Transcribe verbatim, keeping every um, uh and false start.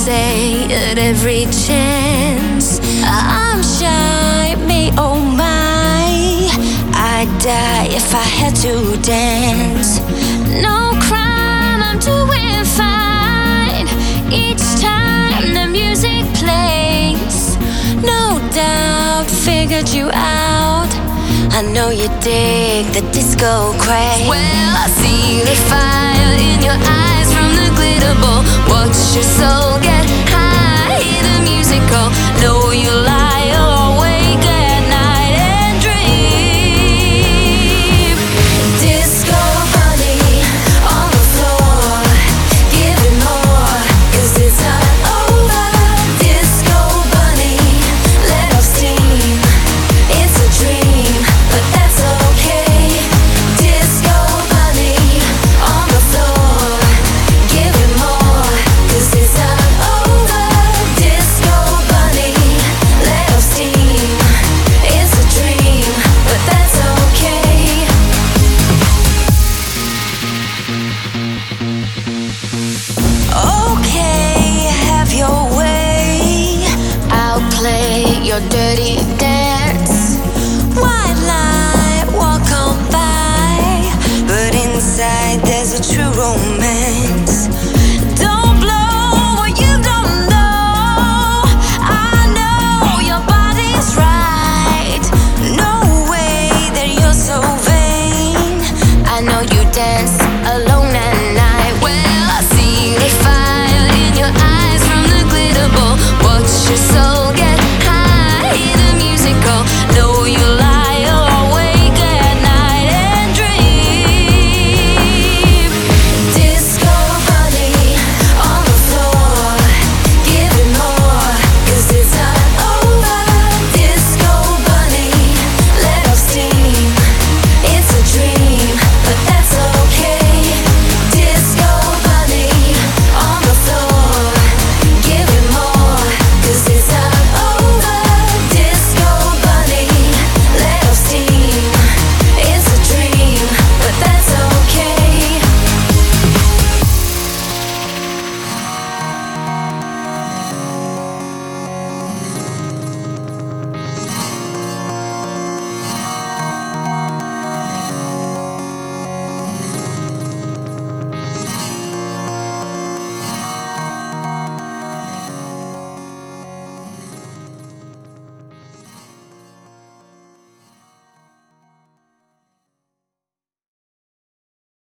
say at every chance I'm shy, me oh my, I'd die if I had to dance. No crime, I'm doing fine each time the music plays. No doubt, figured you out. I know you dig the disco craze. Well, I see the fire in your eyes from the glitter ball. Watch your soul get high, hear the music call. Know you lie awake at night and dream. Disco bunny on the floor, give it more, 'cause it's not over. Disco bunny, let off steam. It's a dream, but that's okay. Disco bunny on the floor, give it more, 'cause it's not over. Disco bunny, let off steam. It's a dream, but that's okay. Okay, have your way. I'll play your dirty dance. White light, walk on by, but inside there's a true romance. Don't blow what you don't know. I know your body's right. No way that you're so vain. I know you dance alone.